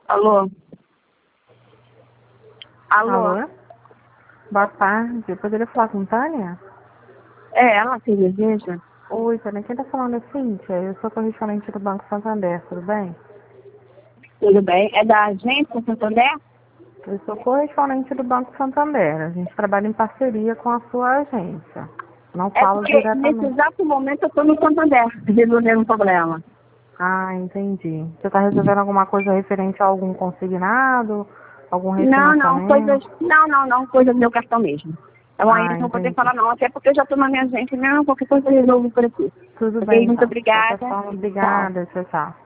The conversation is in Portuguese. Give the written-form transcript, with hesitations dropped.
Alô? Alô? Alô? Boa tarde. Eu poderia falar com Tânia? É ela que deseja? Oi, Tânia. Quem tá falando é Cíntia. Eu sou correspondente do Banco Santander, tudo bem? Tudo bem? É da agência Santander? Eu sou correspondente do Banco Santander. A gente trabalha em parceria com a sua agência. Não É falo porque nesse diretamente. exato momento eu estou no Santander, resolvendo um problema. Ah, entendi. Você está resolvendo alguma coisa referente a algum consignado? Algum Coisas. refinanciamento? Não, coisa do meu cartão mesmo. Então Ah, ainda não vou poder entendi. falar não, até porque eu já estou na minha agência, não, qualquer coisa eu resolvo por aqui. Tudo bem, Ok? Muito então. De qualquer obrigada. forma, Tchau. obrigada. Tchau, tchau.